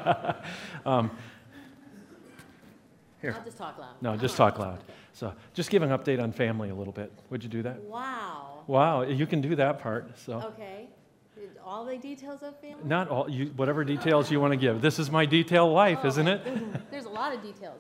Here. I'll just talk loud. No, just talk loud. So just give an update on family a little bit. Would you do that? Wow. Wow, you can do that part. So. Okay. All the details of family? Not all, whatever details you want to give. This is my detailed life, isn't it? There's a lot of details.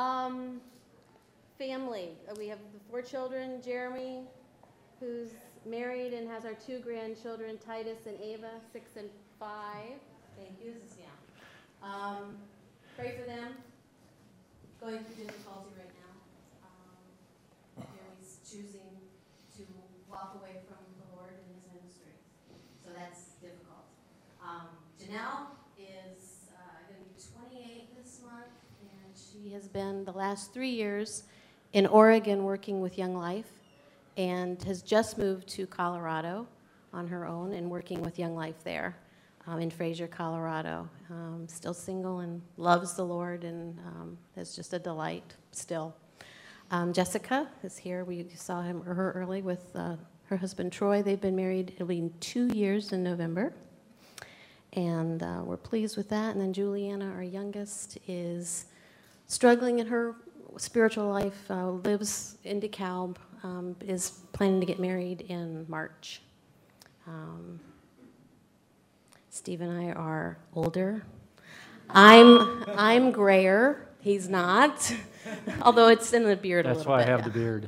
Family. We have the 4 children. Jeremy, who's married and has our 2 grandchildren, Titus and Ava, 6 and 5. Thank you. This is Sam. Pray for them. Going through difficulty right now. Jeremy's choosing to walk away from the Lord and his ministry. So that's difficult. Janelle is going to be 28 this month, and she has been the last 3 years in Oregon working with Young Life, and has just moved to Colorado on her own and working with Young Life there in Fraser, Colorado. Still single and loves the Lord, and is just a delight still. Jessica is here. We saw her early with her husband Troy. They've been married, it'll be 2 years in November, and we're pleased with that. And then Juliana, our youngest, is struggling in her spiritual life, lives in DeKalb, is planning to get married in March. Steve and I are older. I'm grayer. He's not, although it's in the beard a little bit. That's why I have the beard.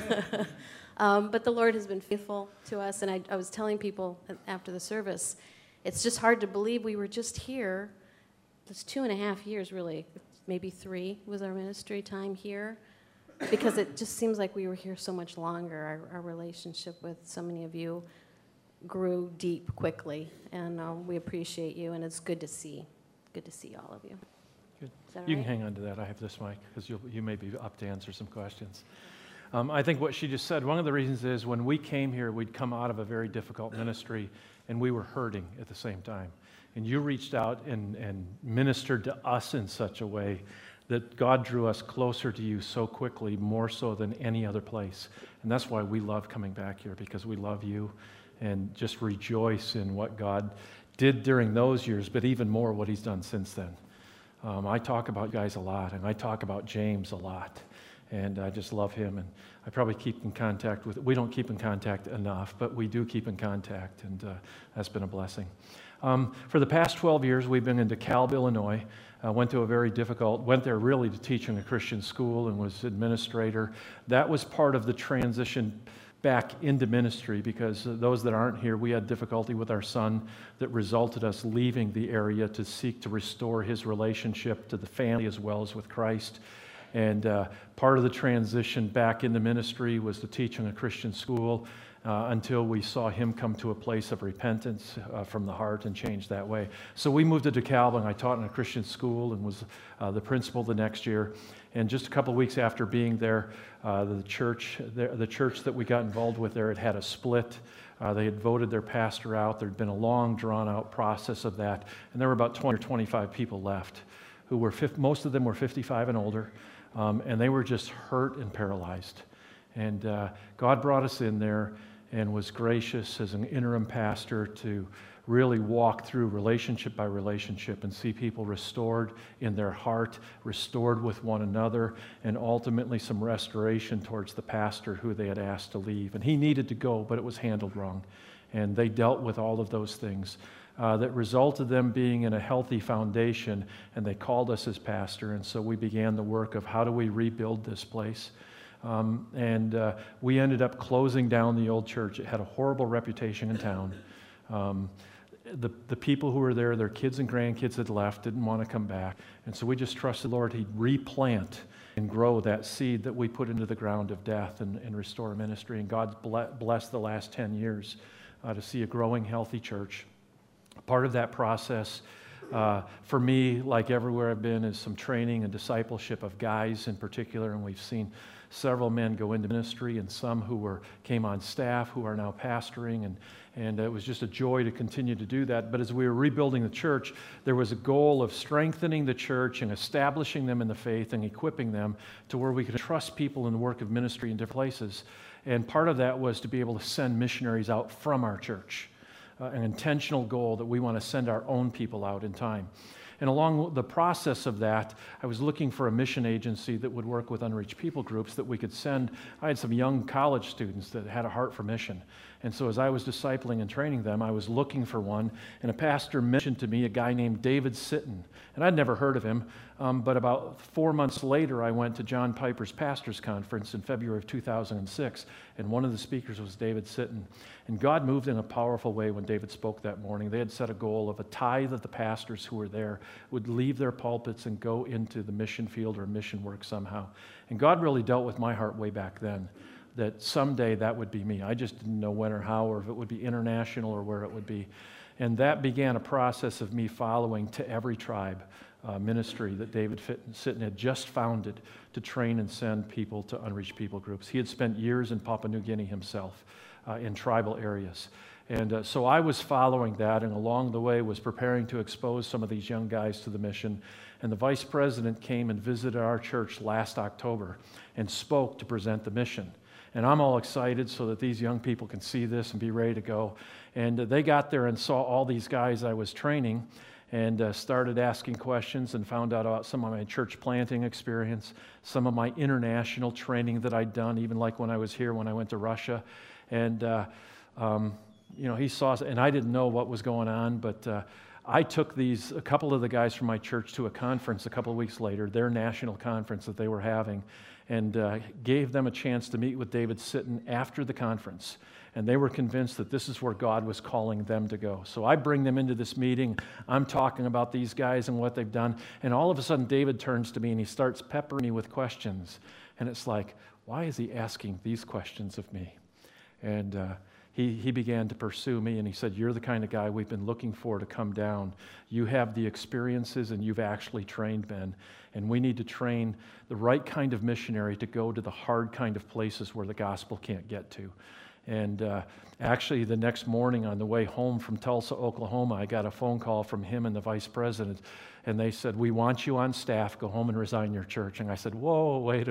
But the Lord has been faithful to us, and I was telling people after the service, it's just hard to believe we were just here. It's 2.5 years, really, maybe 3 was our ministry time here, because it just seems like we were here so much longer. Our relationship with so many of you grew deep quickly, and we appreciate you, and it's good to see all of you. Good. You Right? can hang on to that. I have this mic, because you may be up to answer some questions. I think what she just said, one of the reasons is when we came here, we'd come out of a very difficult ministry, and we were hurting at the same time. And you reached out and ministered to us in such a way that God drew us closer to you so quickly, more so than any other place. And that's why we love coming back here, because we love you and just rejoice in what God did during those years, but even more what he's done since then. I talk about guys a lot, and I talk about James a lot. And I just love him, and I probably keep in contact with, we don't keep in contact enough, but we do keep in contact, and that's been a blessing. For the past 12 years, we've been in DeKalb, Illinois. Went there really to teach in a Christian school and was administrator. That was part of the transition back into ministry, because those that aren't here, we had difficulty with our son that resulted us leaving the area to seek to restore his relationship to the family as well as with Christ. And part of the transition back into ministry was to teach in a Christian school until we saw him come to a place of repentance from the heart and change that way. So we moved to DeKalb, and I taught in a Christian school and was the principal the next year. And just a couple of weeks after being there, the church that we got involved with there had a split. They had voted their pastor out. There had been a long, drawn-out process of that. And there were about 20 or 25 people left, who were most of them were 55 and older. And they were just hurt and paralyzed. And God brought us in there and was gracious as an interim pastor to really walk through relationship by relationship and see people restored in their heart, restored with one another, and ultimately some restoration towards the pastor who they had asked to leave. And he needed to go, but it was handled wrong. And they dealt with all of those things. That resulted them being in a healthy foundation, and they called us as pastor, and so we began the work of how do we rebuild this place. We ended up closing down the old church. It had a horrible reputation in town. The people who were there, their kids and grandkids had left, didn't want to come back, and so we just trusted the Lord He'd replant and grow that seed that we put into the ground of death and restore ministry. And God's blessed the last 10 years to see a growing, healthy church. Part of that process, for me, like everywhere I've been, is some training and discipleship of guys in particular, and we've seen several men go into ministry and some who came on staff who are now pastoring, and it was just a joy to continue to do that. But as we were rebuilding the church, there was a goal of strengthening the church and establishing them in the faith and equipping them to where we could trust people in the work of ministry in different places. And part of that was to be able to send missionaries out from our church. An intentional goal that we want to send our own people out in time. And along the process of that, I was looking for a mission agency that would work with unreached people groups that we could send. I had some young college students that had a heart for mission. And so as I was discipling and training them, I was looking for one, and a pastor mentioned to me a guy named David Sitton. And I'd never heard of him, but about 4 months later, I went to John Piper's Pastors Conference in February of 2006, and one of the speakers was David Sitton. And God moved in a powerful way when David spoke that morning. They had set a goal of a tithe of the pastors who were there would leave their pulpits and go into the mission field or mission work somehow. And God really dealt with my heart way back then, that someday that would be me. I just didn't know when or how, or if it would be international or where it would be. And that began a process of me following To Every Tribe ministry that David Sitton had just founded to train and send people to unreached people groups. He had spent years in Papua New Guinea himself in tribal areas. And so I was following that, and along the way was preparing to expose some of these young guys to the mission. And the vice president came and visited our church last October and spoke to present the mission. And I'm all excited so that these young people can see this and be ready to go. And they got there and saw all these guys I was training and started asking questions and found out about some of my church planting experience, some of my international training that I'd done, even like when I was here, when I went to Russia. And, he saw, and I didn't know what was going on, but I took a couple of the guys from my church to a conference a couple of weeks later, their national conference that they were having, and gave them a chance to meet with David Sitton after the conference. And they were convinced that this is where God was calling them to go. So I bring them into this meeting. I'm talking about these guys and what they've done. And all of a sudden, David turns to me and he starts peppering me with questions. And it's like, why is he asking these questions of me? And he began to pursue me, and he said, you're the kind of guy we've been looking for to come down. You have the experiences, and you've actually trained men. And we need to train the right kind of missionary to go to the hard kind of places where the gospel can't get to. And actually, the next morning on the way home from Tulsa, Oklahoma, I got a phone call from him and the vice president, and they said, we want you on staff, go home and resign your church. And I said, whoa, wait a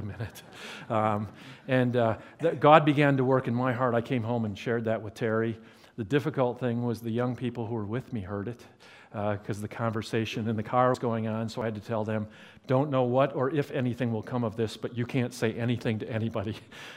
minute. God began to work in my heart. I came home and shared that with Terry. The difficult thing was the young people who were with me heard it, because the conversation in the car was going on, so I had to tell them, don't know what or if anything will come of this, but you can't say anything to anybody.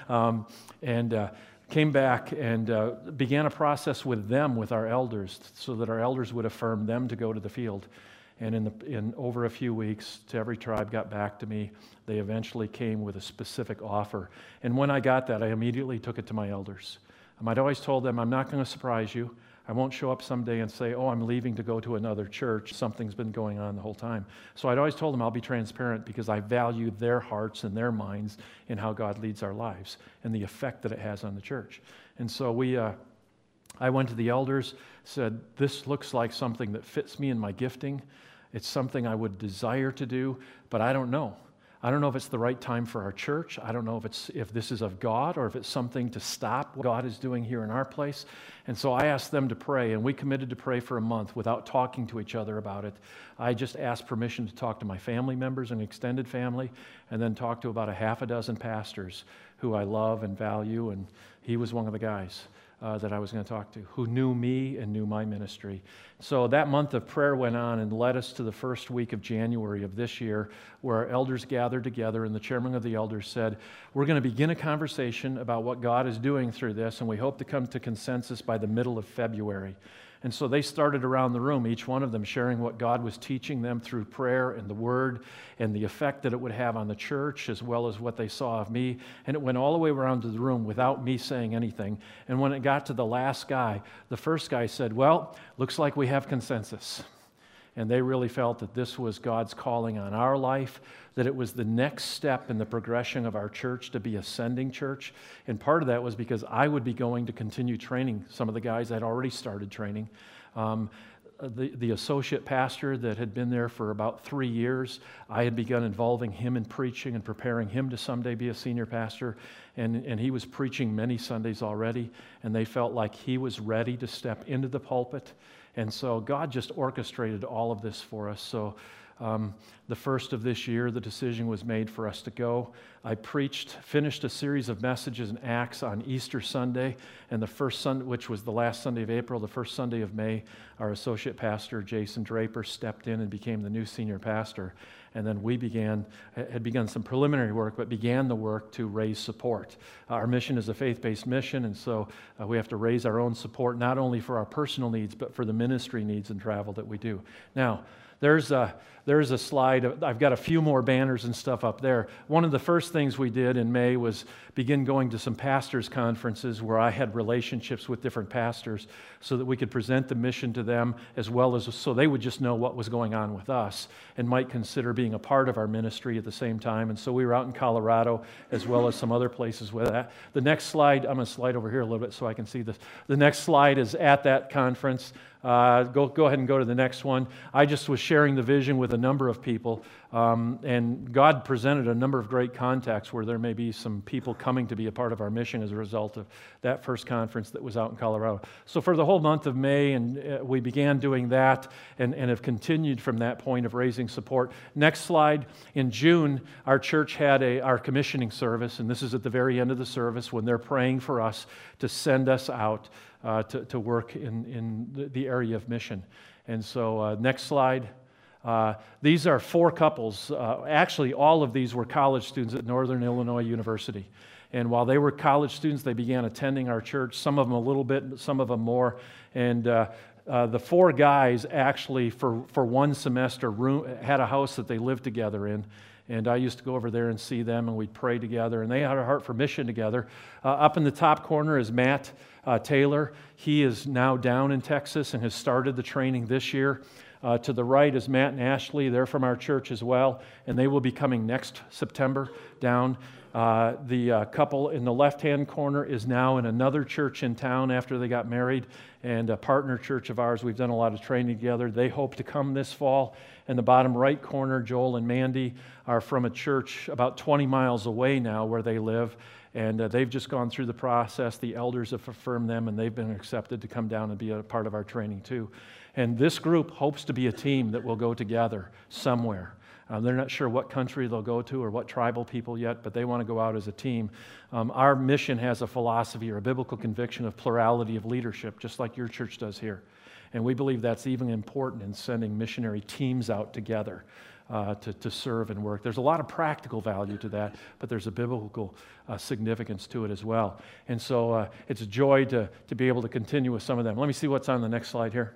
Came back and began a process with them, with our elders, so that our elders would affirm them to go to the field. And in over a few weeks, To Every Tribe got back to me. They eventually came with a specific offer. And when I got that, I immediately took it to my elders. I'd always told them, I'm not going to surprise you. I won't show up someday and say, oh, I'm leaving to go to another church. Something's been going on the whole time. So I'd always told them I'll be transparent because I value their hearts and their minds in how God leads our lives and the effect that it has on the church. And so I went to the elders, said, this looks like something that fits me in my gifting. It's something I would desire to do, but I don't know. I don't know if it's the right time for our church. I don't know if this is of God or if it's something to stop what God is doing here in our place. And so I asked them to pray, and we committed to pray for a month without talking to each other about it. I just asked permission to talk to my family members and extended family, and then talk to about a half a dozen pastors who I love and value, and he was one of the guys that I was going to talk to, who knew me and knew my ministry. So that month of prayer went on and led us to the first week of January of this year, where our elders gathered together, and the chairman of the elders said, we're going to begin a conversation about what God is doing through this, and we hope to come to consensus by the middle of February. And so they started around the room, each one of them sharing what God was teaching them through prayer and the Word and the effect that it would have on the church, as well as what they saw of me. And it went all the way around to the room without me saying anything. And when it got to the last guy, the first guy said, well, looks like we have consensus. And they really felt that this was God's calling on our life, that it was the next step in the progression of our church to be a sending church. And part of that was because I would be going to continue training some of the guys I'd already started training. The associate pastor that had been there for about 3 years, I had begun involving him in preaching and preparing him to someday be a senior pastor. And he was preaching many Sundays already, and they felt like he was ready to step into the pulpit. And so God just orchestrated all of this for us. So The first of this year, the decision was made for us to go. I finished a series of messages in Acts on Easter Sunday, and the first Sunday, which was the last Sunday of April, the first Sunday of May, our associate pastor, Jason Draper, stepped in and became the new senior pastor. And then we had begun some preliminary work, but began the work to raise support. Our mission is a faith-based mission, and so we have to raise our own support, not only for our personal needs, but for the ministry needs and travel that we do. Now, there's a slide. I've got a few more banners and stuff up there. One of the first things we did in May was begin going to some pastors' conferences where I had relationships with different pastors so that we could present the mission to them, as well as so they would just know what was going on with us and might consider being a part of our ministry at the same time. And so we were out in Colorado as well as some other places with that. The next slide, I'm going to slide over here a little bit so I can see this. The next slide is at that conference. Go ahead and go to the next one. I just was sharing the vision with a number of people, and God presented a number of great contacts where there may be some people coming to be a part of our mission as a result of that first conference that was out in Colorado. So for the whole month of May, and we began doing that and have continued from that point of raising support. Next slide. In June, our church had our commissioning service, and this is at the very end of the service when they're praying for us to send us out to work in the area of mission. And so next slide. These are 4 couples. Actually, all of these were college students at Northern Illinois University. And while they were college students, they began attending our church, some of them a little bit, some of them more. And the 4 guys actually, for one semester, had a house that they lived together in. And I used to go over there and see them, and we'd pray together. And they had a heart for mission together. Up in the top corner is Matt Taylor. He is now down in Texas and has started the training this year. To the right is Matt and Ashley. They're from our church as well, and they will be coming next September down. The couple in the left-hand corner is now in another church in town after they got married, and a partner church of ours. We've done a lot of training together. They hope to come this fall. In the bottom right corner, Joel and Mandy are from a church about 20 miles away now where they live, and they've just gone through the process. The elders have affirmed them, and they've been accepted to come down and be a part of our training too. And this group hopes to be a team that will go together somewhere. They're not sure what country they'll go to or what tribal people yet, but they want to go out as a team. Our mission has a philosophy or a biblical conviction of plurality of leadership, just like your church does here. And we believe that's even important in sending missionary teams out together to serve and work. There's a lot of practical value to that, but there's a biblical significance to it as well. And so it's a joy to be able to continue with some of them. Let me see what's on the next slide here.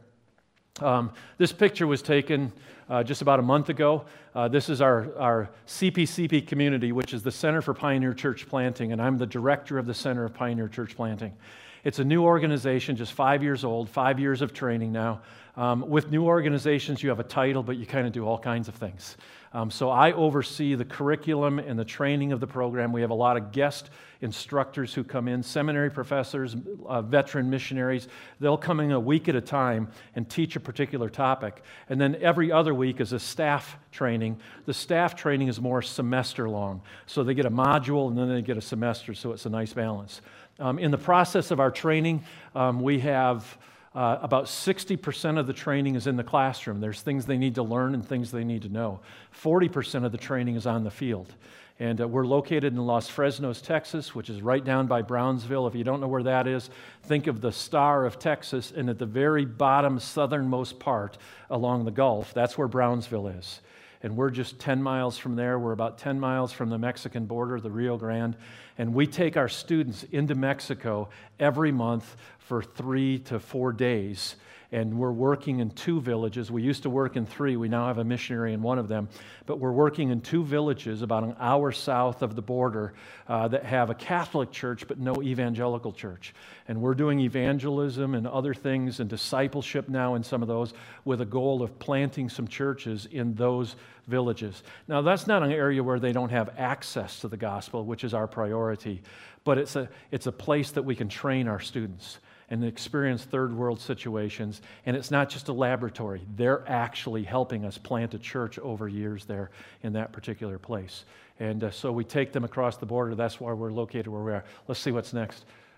This picture was taken just about a month ago. This is our CPCP community, which is the Center for Pioneer Church Planting, and I'm the director of the Center of Pioneer Church Planting. It's a new organization, just 5 years old, 5 years of training now. With new organizations, you have a title, but you kind of do all kinds of things. So I oversee the curriculum and the training of the program. We have a lot of guest instructors who come in, seminary professors, veteran missionaries. They'll come in a week at a time and teach a particular topic. And then every other week is a staff training. The staff training is more semester long. So they get a module and then they get a semester, so it's a nice balance. In the process of our training, we have about 60% of the training is in the classroom. There's things they need to learn and things they need to know. 40% of the training is on the field. And we're located in Los Fresnos, Texas, which is right down by Brownsville. If you don't know where that is, think of the star of Texas, and at the very bottom, southernmost part along the Gulf, that's where Brownsville is. And we're just 10 miles from there. We're about 10 miles from the Mexican border, the Rio Grande. And we take our students into Mexico every month for 3 to 4 days. And we're working in 2 villages. We used to work in 3. We now have a missionary in one of them. But we're working in 2 villages about an hour south of the border that have a Catholic church but no evangelical church. And we're doing evangelism and other things and discipleship now in some of those with a goal of planting some churches in those villages. Now, that's not an area where they don't have access to the gospel, which is our priority. But it's a place that we can train our students and experience third world situations. And it's not just a laboratory. They're actually helping us plant a church over years there in that particular place. And so we take them across the border. That's why we're located where we are. Let's see what's next.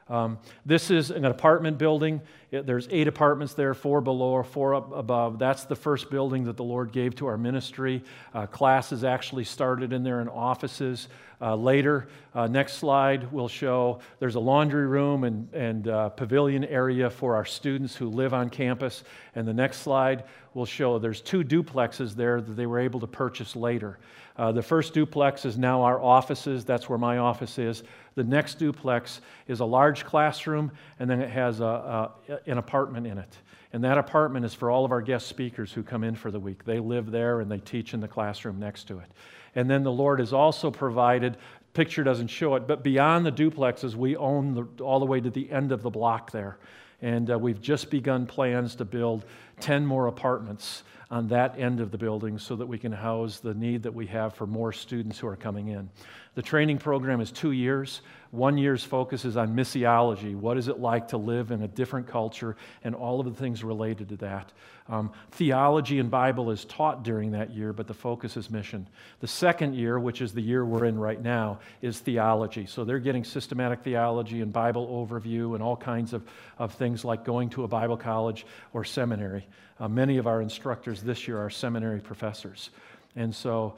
This is an apartment building. There's 8 apartments there, 4 below, 4 up above. That's the first building that the Lord gave to our ministry. Classes actually started in there, and offices later. Next slide will show there's a laundry room and pavilion area for our students who live on campus. And the next slide will show there's 2 duplexes there that they were able to purchase later. The first duplex is now our offices. That's where my office is. The next duplex is a large classroom, and then it has an apartment in it. And that apartment is for all of our guest speakers who come in for the week. They live there and they teach in the classroom next to it. And then the Lord has also provided, picture doesn't show it, but beyond the duplexes, we own all the way to the end of the block there. And we've just begun plans to build 10 more apartments on that end of the building so that we can house the need that we have for more students who are coming in. The training program is 2 years. 1 year's focus is on missiology. What is it like to live in a different culture and all of the things related to that? Theology and Bible is taught during that year, but the focus is mission. The second year, which is the year we're in right now, is theology. So they're getting systematic theology and Bible overview and all kinds of things like going to a Bible college or seminary. Many of our instructors this year are seminary professors. And so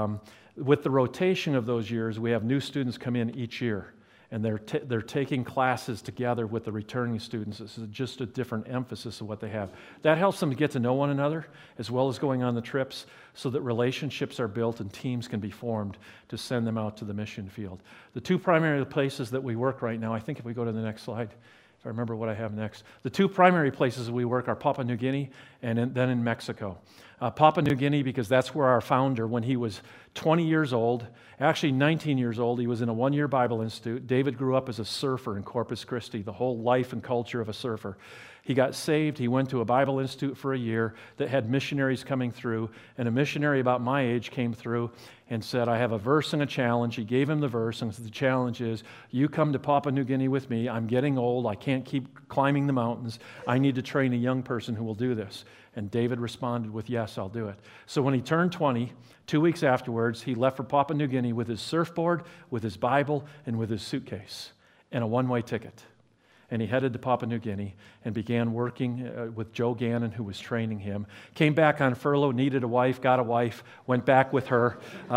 with the rotation of those years, we have new students come in each year, and they're taking classes together with the returning students. This is just a different emphasis of what they have. That helps them to get to know one another, as well as going on the trips, so that relationships are built and teams can be formed to send them out to the mission field. The 2 primary places that we work right now, I think if we go to the next slide, if I remember what I have next. The 2 primary places we work are Papua New Guinea and then in Mexico. Papua New Guinea, because that's where our founder, when he was 20 years old, actually 19 years old, he was in a 1-year Bible institute. David grew up as a surfer in Corpus Christi, the whole life and culture of a surfer. He got saved. He went to a Bible institute for a year that had missionaries coming through, and a missionary about my age came through and said, I have a verse and a challenge. He gave him the verse, and the challenge is, you come to Papua New Guinea with me. I'm getting old. I can't keep climbing the mountains. I need to train a young person who will do this. And David responded with, yes, I'll do it. So when he turned 20, 2 weeks afterwards, he left for Papua New Guinea with his surfboard, with his Bible, and with his suitcase, and a one-way ticket. And he headed to Papua New Guinea and began working with Joe Gannon, who was training him. Came back on furlough, needed a wife, got a wife, went back with her.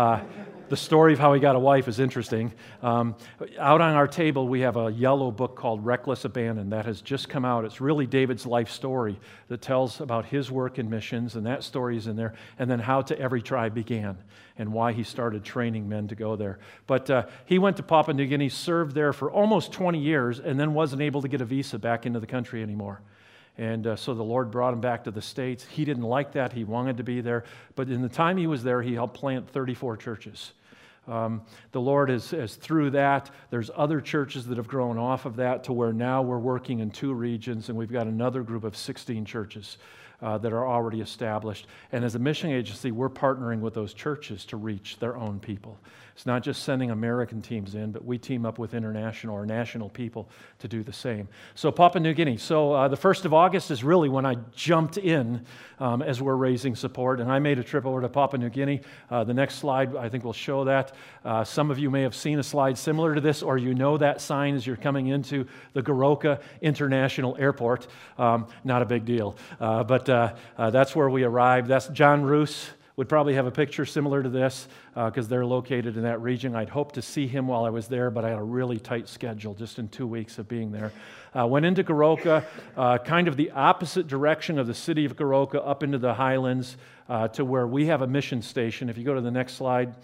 The story of how he got a wife is interesting. Out on our table, we have a yellow book called Reckless Abandon that has just come out. It's really David's life story that tells about his work in missions, and that story is in there, and then how To Every Tribe began and why he started training men to go there. But he went to Papua New Guinea, served there for almost 20 years, and then wasn't able to get a visa back into the country anymore. And so the Lord brought him back to the States. He didn't like that. He wanted to be there. But in the time he was there, he helped plant 34 churches. The Lord has through that, there's other churches that have grown off of that to where now we're working in 2 regions, and we've got another group of 16 churches that are already established. And as a mission agency, we're partnering with those churches to reach their own people. It's not just sending American teams in, but we team up with international or national people to do the same. So Papua New Guinea. So the 1st of August is really when I jumped in as we're raising support, and I made a trip over to Papua New Guinea. The next slide, I think, will show that. Some of you may have seen a slide similar to this, or you know that sign as you're coming into the Goroka International Airport. Not a big deal, but that's where we arrived. That's John Roos. Would probably have a picture similar to this because they're located in that region. I'd hoped to see him while I was there, but I had a really tight schedule just in 2 weeks of being there. Went into Goroka, kind of the opposite direction of the city of Goroka, up into the highlands to where we have a mission station. If you go to the next slide,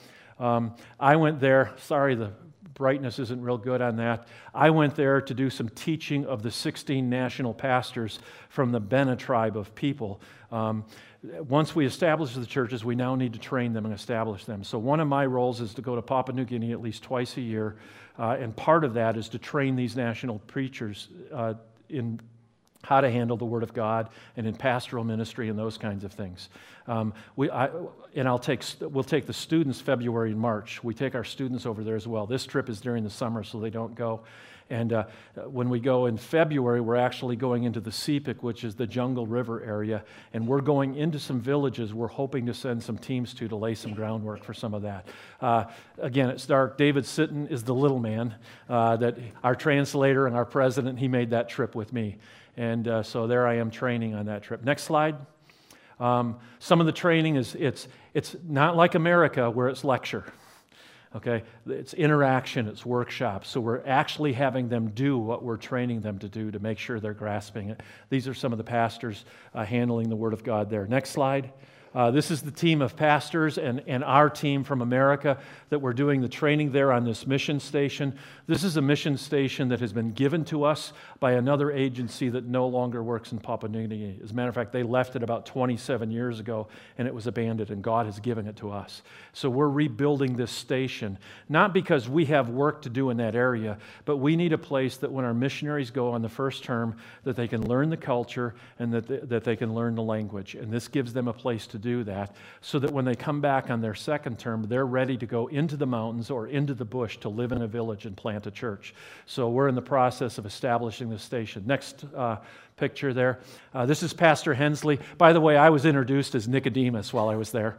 I went there. Sorry, the brightness isn't real good on that. I went there to do some teaching of the 16 national pastors from the Bena tribe of people. Once we establish the churches, we now need to train them and establish them. So one of my roles is to go to Papua New Guinea at least twice a year, and part of that is to train these national preachers in how to handle the Word of God and in pastoral ministry and those kinds of things. We'll take the students February and March. We take our students over there as well. This trip is during the summer, so they don't go. And when we go in February, we're actually going into the Sepik, which is the Jungle River area, and we're going into some villages we're hoping to send some teams to lay some groundwork for some of that. Again, it's dark. David Sitton is the little man, that our translator and our president, he made that trip with me. And so there I am training on that trip. Next slide. Some of the training is, it's not like America where it's lecture. Okay, it's interaction, it's workshops. So we're actually having them do what we're training them to do to make sure they're grasping it. These are some of the pastors handling the Word of God there. Next slide. This is the team of pastors and our team from America that we're doing the training there on this mission station. This is a mission station that has been given to us by another agency that no longer works in Papua New Guinea. As a matter of fact, they left it about 27 years ago and it was abandoned, and God has given it to us. So we're rebuilding this station, not because we have work to do in that area, but we need a place that when our missionaries go on the first term, that they can learn the culture and that they can learn the language. And this gives them a place to do that, so that when they come back on their second term, they're ready to go into the mountains or into the bush to live in a village and plant a church. So we're in the process of establishing this station. Next picture there. This is Pastor Hensley. By the way, I was introduced as Nicodemus while I was there.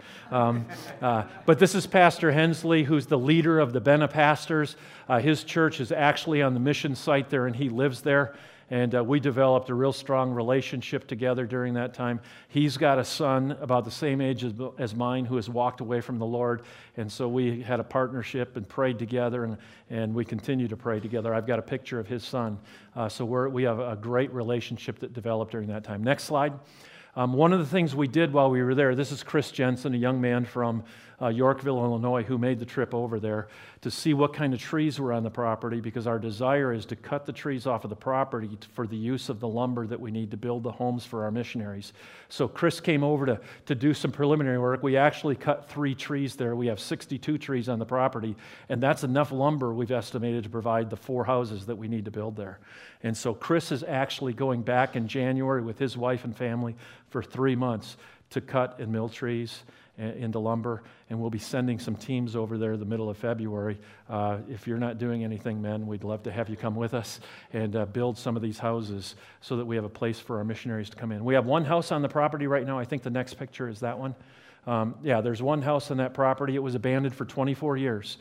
But this is Pastor Hensley, who's the leader of the Bena pastors. His church is actually on the mission site there, and he lives there. And we developed a real strong relationship together during that time. He's got a son about the same age as mine who has walked away from the Lord. And so we had a partnership and prayed together, and we continue to pray together. I've got a picture of his son. So we have a great relationship that developed during that time. Next slide. One of the things we did while we were there, this is Chris Jensen, a young man from Yorkville, Illinois, who made the trip over there to see what kind of trees were on the property, because our desire is to cut the trees off of the property for the use of the lumber that we need to build the homes for our missionaries. So Chris came over to do some preliminary work. We actually cut 3 trees there. We have 62 trees on the property, and that's enough lumber we've estimated to provide the 4 houses that we need to build there. And so Chris is actually going back in January with his wife and family for 3 months to cut and mill trees into lumber, and we'll be sending some teams over there the middle of February. If you're not doing anything, men, we'd love to have you come with us and build some of these houses so that we have a place for our missionaries to come in. We have 1 house on the property right now. I think the next picture is that one. There's 1 house on that property. It was abandoned for 24 years.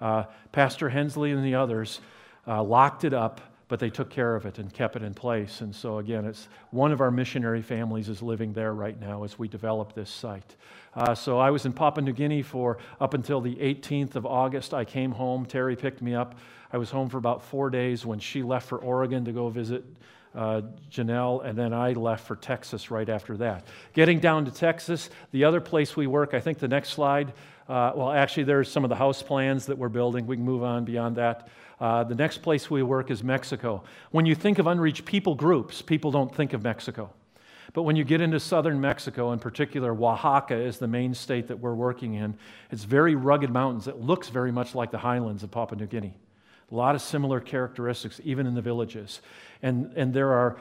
Pastor Hensley and the others locked it up, but they took care of it and kept it in place. And so again, it's one of our missionary families is living there right now as we develop this site. So I was in Papua New Guinea for up until the 18th of August. I came home. Terry picked me up. I was home for about 4 days when she left for Oregon to go visit Janelle, and then I left for Texas right after that. Getting down to Texas, the other place we work, I think the next slide, actually there's some of the house plans that we're building. We can move on beyond that. The next place we work is Mexico. When you think of unreached people groups, people don't think of Mexico. But when you get into southern Mexico, in particular, Oaxaca is the main state that we're working in. It's very rugged mountains. It looks very much like the highlands of Papua New Guinea. A lot of similar characteristics, even in the villages. And there are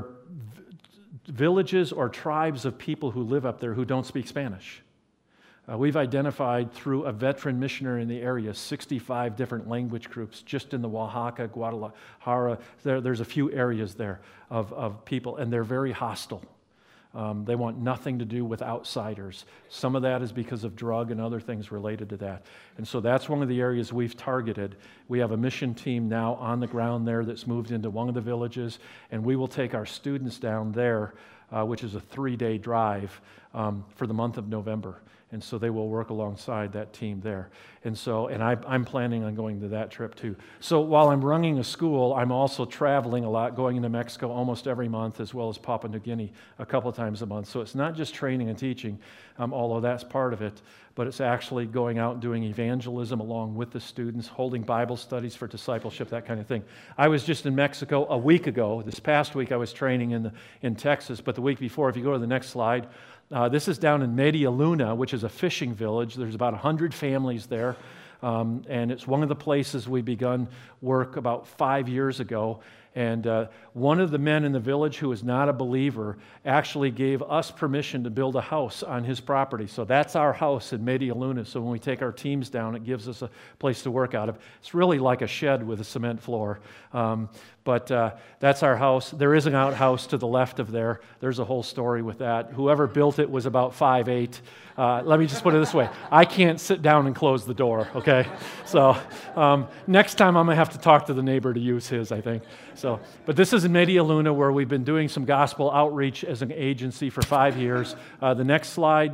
villages or tribes of people who live up there who don't speak Spanish. We've identified through a veteran missionary in the area 65 different language groups just in the Oaxaca, Guadalajara. There's a few areas there of people, and they're very hostile. They want nothing to do with outsiders. Some of that is because of drug and other things related to that. And so that's one of the areas we've targeted. We have a mission team now on the ground there that's moved into one of the villages, and we will take our students down there, which is a 3-day drive for the month of November. And so they will work alongside that team there. And I'm planning on going to that trip too. So while I'm running a school, I'm also traveling a lot, going into Mexico almost every month, as well as Papua New Guinea a couple of times a month. So it's not just training and teaching, although that's part of it, but it's actually going out and doing evangelism along with the students, holding Bible studies for discipleship, that kind of thing. I was just in Mexico a week ago. This past week I was training in Texas, but the week before, if you go to the next slide, this is down in Media Luna, which is a fishing village. There's about 100 families there, and it's one of the places we begun work about 5 years ago. And one of the men in the village who is not a believer actually gave us permission to build a house on his property. So that's our house in Media Luna. So when we take our teams down, it gives us a place to work out of. It's really like a shed with a cement floor. But that's our house. There is an outhouse to the left of there. There's a whole story with that. Whoever built it was about 5'8". Let me just put it this way. I can't sit down and close the door, okay? So next time I'm going to have to talk to the neighbor to use his, I think. But this is in Media Luna, where we've been doing some gospel outreach as an agency for 5 years. The next slide,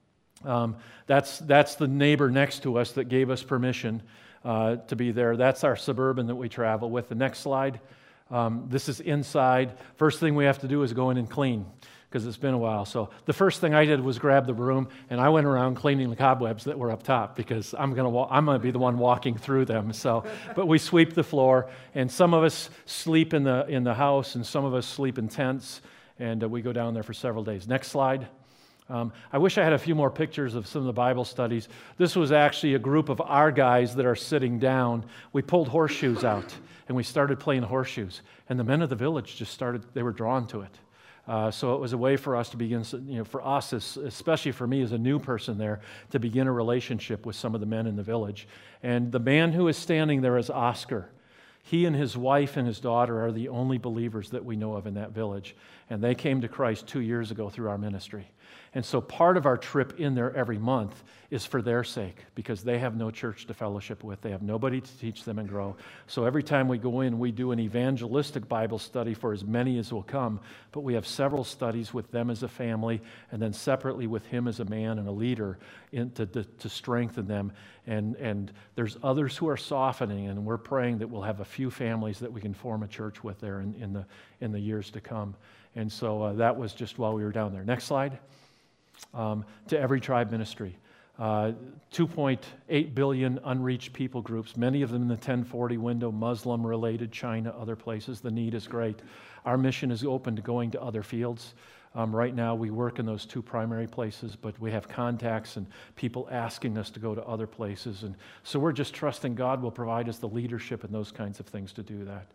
that's the neighbor next to us that gave us permission to be there. That's our Suburban that we travel with. The next slide, this is inside. First thing we have to do is go in and clean, because it's been a while. So the first thing I did was grab the broom, and I went around cleaning the cobwebs that were up top, because I'm gonna be the one walking through them. But we sweep the floor, and some of us sleep in the house, and some of us sleep in tents, and we go down there for several days. Next slide. I wish I had a few more pictures of some of the Bible studies. This was actually a group of our guys that are sitting down. We pulled horseshoes out, and we started playing horseshoes. And the men of the village they were drawn to it. So it was a way for us to begin, for us, especially for me as a new person there, to begin a relationship with some of the men in the village. And the man who is standing there is Oscar. He and his wife and his daughter are the only believers that we know of in that village. And they came to Christ 2 years ago through our ministry. And so part of our trip in there every month is for their sake, because they have no church to fellowship with. They have nobody to teach them and grow. So every time we go in, we do an evangelistic Bible study for as many as will come. But we have several studies with them as a family, and then separately with him as a man and a leader to strengthen them. And there's others who are softening, and we're praying that we'll have a few families that we can form a church with there in the years to come. And so that was just while we were down there. Next slide. To Every Tribe Ministry. 2.8 billion unreached people groups, many of them in the 1040 window, Muslim-related, China, other places. The need is great. Our mission is open to going to other fields. Right now, we work in those 2 primary places, but we have contacts and people asking us to go to other places. And so we're just trusting God will provide us the leadership and those kinds of things to do that.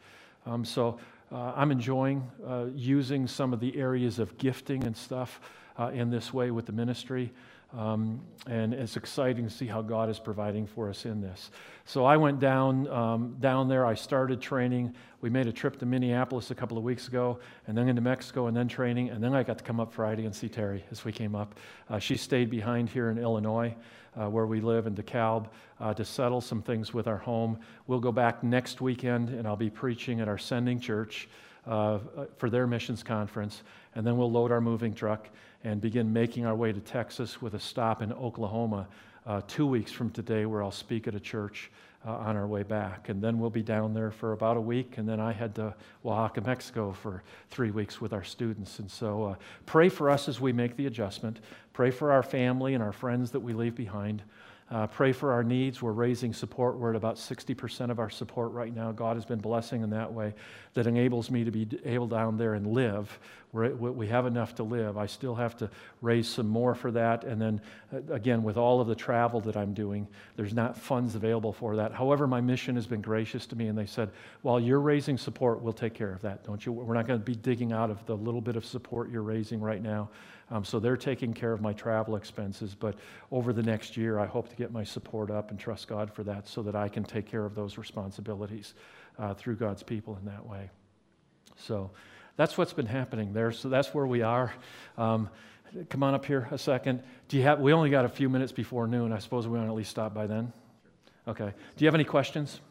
I'm enjoying using some of the areas of gifting and stuff in this way with the ministry. And it's exciting to see how God is providing for us in this. So I went down there. I started training. We made a trip to Minneapolis a couple of weeks ago, and then into Mexico, and then training. And then I got to come up Friday and see Terry as we came up. She stayed behind here in Illinois, where we live in DeKalb, to settle some things with our home. We'll go back next weekend, and I'll be preaching at our sending church for their missions conference. And then we'll load our moving truck and begin making our way to Texas with a stop in Oklahoma 2 weeks from today, where I'll speak at a church on our way back. And then we'll be down there for about a week, and then I head to Oaxaca, Mexico for 3 weeks with our students. And so pray for us as we make the adjustment. Pray for our family and our friends that we leave behind. Pray for our needs. We're raising support. We're at about 60% of our support right now. God has been blessing in that way that enables me to be able down there and live. We have enough to live. I still have to raise some more for that. And then, again, with all of the travel that I'm doing, there's not funds available for that. However, my mission has been gracious to me, and they said, while you're raising support, we'll take care of that, don't you? We're not going to be digging out of the little bit of support you're raising right now. So they're taking care of my travel expenses. But over the next year, I hope to get my support up and trust God for that so that I can take care of those responsibilities through God's people in that way. So that's what's been happening there. So that's where we are. Come on up here a second. We only got a few minutes before noon. I suppose we want to at least stop by then? Okay. Do you have any questions?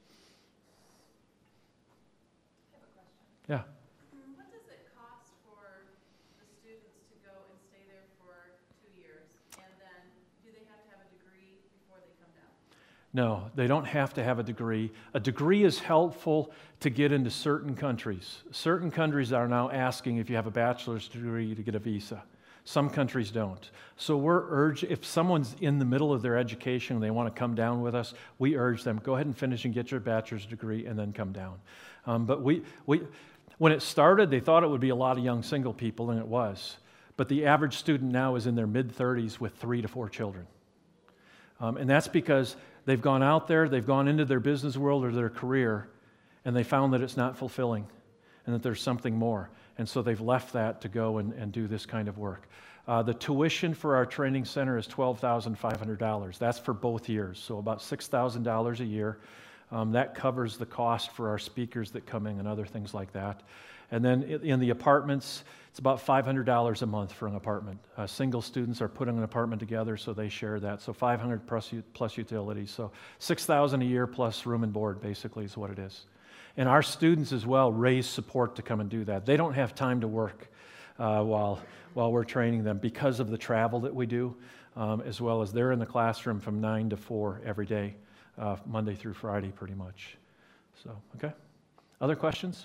I have a question. Yeah. What does it cost for the students to go and stay there for 2 years? And then do they have to have a degree before they come down? No, they don't have to have a degree. A degree is helpful to get into certain countries. Certain countries are now asking if you have a bachelor's degree to get a visa. Some countries don't. So if someone's in the middle of their education and they want to come down with us, we urge them, go ahead and finish and get your bachelor's degree and then come down. But when it started, they thought it would be a lot of young single people, and it was. But the average student now is in their mid-30s with 3 to 4 children. And that's because they've gone out there, they've gone into their business world or their career, and they found that it's not fulfilling and that there's something more. And so they've left that to go and do this kind of work. The tuition for our training center is $12,500. That's for both years, so about $6,000 a year. That covers the cost for our speakers that come in and other things like that. And then in the apartments, it's about $500 a month for an apartment. Single students are putting an apartment together, so they share that. So $500 plus utilities. So $6,000 a year plus room and board, basically, is what it is. And our students as well raise support to come and do that. They don't have time to work while we're training them because of the travel that we do, as well as they're in the classroom from 9 to 4 every day, Monday through Friday pretty much. So, okay. Other questions?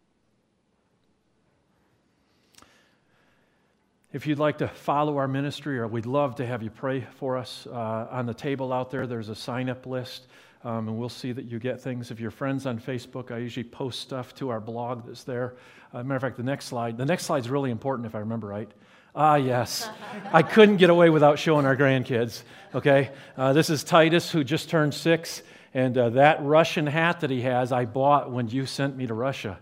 If you'd like to follow our ministry, or we'd love to have you pray for us, on the table out there, there's a sign-up list, and we'll see that you get things. If you're friends on Facebook, I usually post stuff to our blog that's there. Matter of fact, the next slide's really important if I remember right. Ah, yes. I couldn't get away without showing our grandkids, okay? This is Titus, who just turned 6, and that Russian hat that he has, I bought when you sent me to Russia.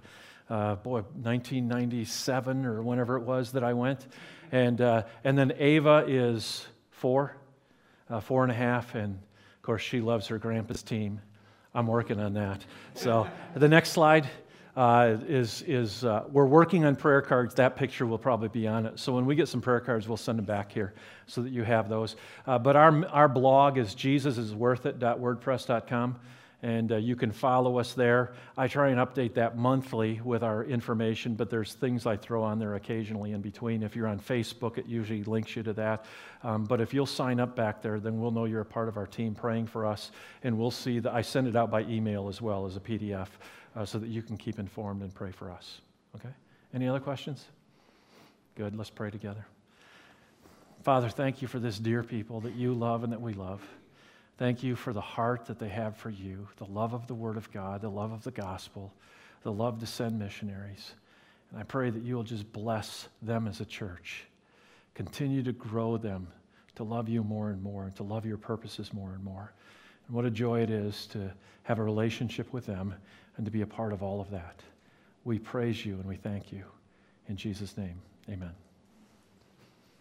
1997 or whenever it was that I went. And then Ava is 4 and a half, and of course she loves her grandpa's team. I'm working on that. So the next slide is we're working on prayer cards. That picture will probably be on it. So when we get some prayer cards, we'll send them back here so that you have those. But our blog is jesusisworthit.wordpress.com. And you can follow us there. I try and update that monthly with our information, but there's things I throw on there occasionally in between. If you're on Facebook, it usually links you to that. But if you'll sign up back there, then we'll know you're a part of our team praying for us, and we'll see that. I send it out by email as well as a PDF so that you can keep informed and pray for us. Okay? Any other questions? Good. Let's pray together. Father, thank you for this dear people that you love and that we love. Thank you for the heart that they have for you, the love of the Word of God, the love of the gospel, the love to send missionaries. And I pray that you will just bless them as a church. Continue to grow them to love you more and more and to love your purposes more and more. And what a joy it is to have a relationship with them and to be a part of all of that. We praise you and we thank you. In Jesus' name, amen.